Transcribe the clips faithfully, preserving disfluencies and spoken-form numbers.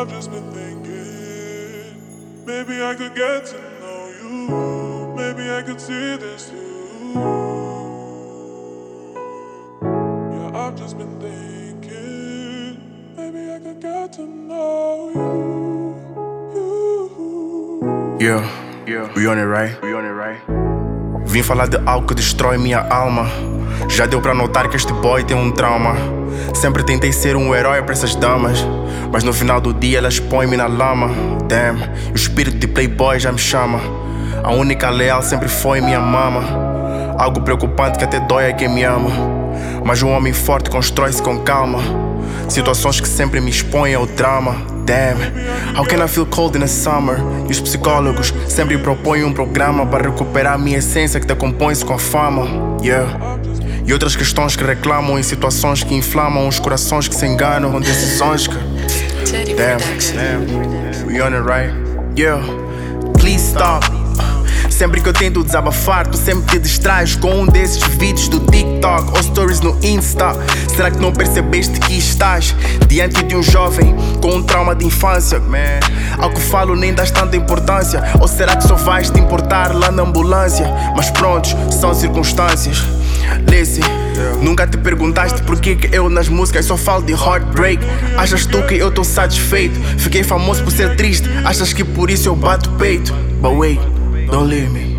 I've just been thinking, maybe I could get to know you. Maybe I could see this through. Yeah, I've just been thinking, maybe I could get to know you. you. Yeah, yeah, we on it right, we on it right. Vim falar de algo que destrói minha alma. Já deu pra notar que este boy tem um trauma. Sempre tentei ser um herói pra essas damas, mas no final do dia elas põem-me na lama. Damn, o espírito de playboy já me chama. A única leal sempre foi minha mama. Algo preocupante que até dói a quem me ama, mas um homem forte constrói-se com calma. Situações que sempre me expõem ao drama. Damn, how can I feel cold in the summer? E os psicólogos sempre propõem um programa para recuperar a minha essência que decompõe-se com a fama. Yeah. E outras questões que reclamam em situações que inflamam os corações que se enganam com decisões que... Damn, damn, we on it right? Yeah, please stop. Sempre que eu tento desabafar, tu sempre te distrais com um desses vídeos do TikTok ou stories no Insta. Será que não percebeste que estás diante de um jovem com um trauma de infância? Man, ao que falo nem dás tanta importância. Ou será que só vais te importar lá na ambulância? Mas prontos, são circunstâncias. Listen, nunca te perguntaste porquê que eu nas músicas só falo de heartbreak. Achas tu que eu tô satisfeito? Fiquei famoso por ser triste, achas que por isso eu bato peito? But wait, don't leave me.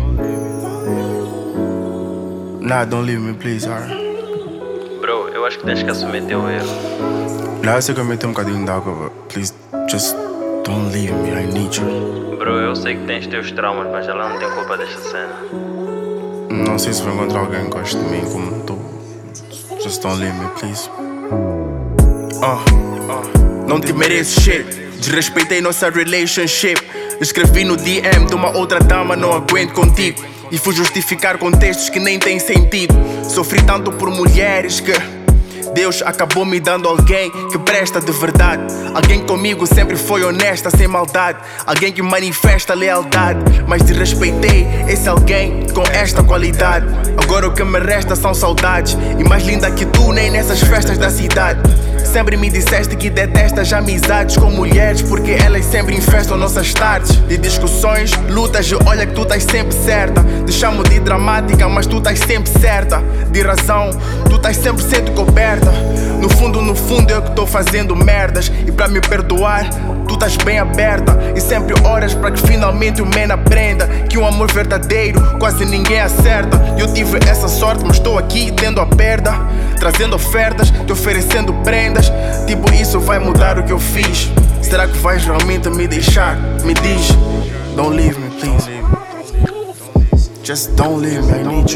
Nah, don't leave me, please, alright. Bro, eu acho que tens que assumir teu erro. Nah, eu sei que eu meti um bocadinho de água, but please, just don't leave me, I need you. Bro, eu sei que tens teus traumas, mas ela não tem culpa desta cena. Não sei se vou encontrar alguém que goste de mim como tu. Just don't leave me, please. Uh, uh, não te mereço shit. Desrespeitei nossa relationship. Escrevi no D M de uma outra dama, não aguento contigo. E fui justificar contextos que nem têm sentido. Sofri tanto por mulheres que Deus acabou me dando alguém que presta de verdade. Alguém comigo sempre foi honesta, sem maldade. Alguém que manifesta lealdade. Mas desrespeitei esse alguém com esta qualidade. Agora o que me resta são saudades. E mais linda que tu nem nessas festas da cidade. Sempre me disseste que detestas amizades com mulheres, porque elas sempre infestam nossas tardes de discussões, lutas e olha que tu estás sempre certa. Te chamo de dramática, mas tu estás sempre certa. De razão, tu estás sempre sendo coberta. No fundo, no fundo eu que estou fazendo merdas. E pra me perdoar, tu estás bem aberta. E sempre oras para que finalmente o man aprenda que um amor verdadeiro quase ninguém acerta. Eu tive essa sorte, mas estou aqui tendo a perda, trazendo ofertas, te oferecendo prendas. Tipo, isso vai mudar o que eu fiz? Será que vais realmente me deixar? Me diz, don't leave me, please. Just don't leave me, I need you.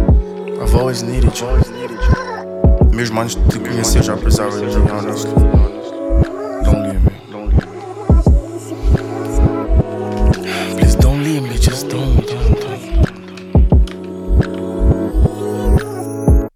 I've always needed you. Mesmo antes de te conhecer, já precisava de mim, honestly.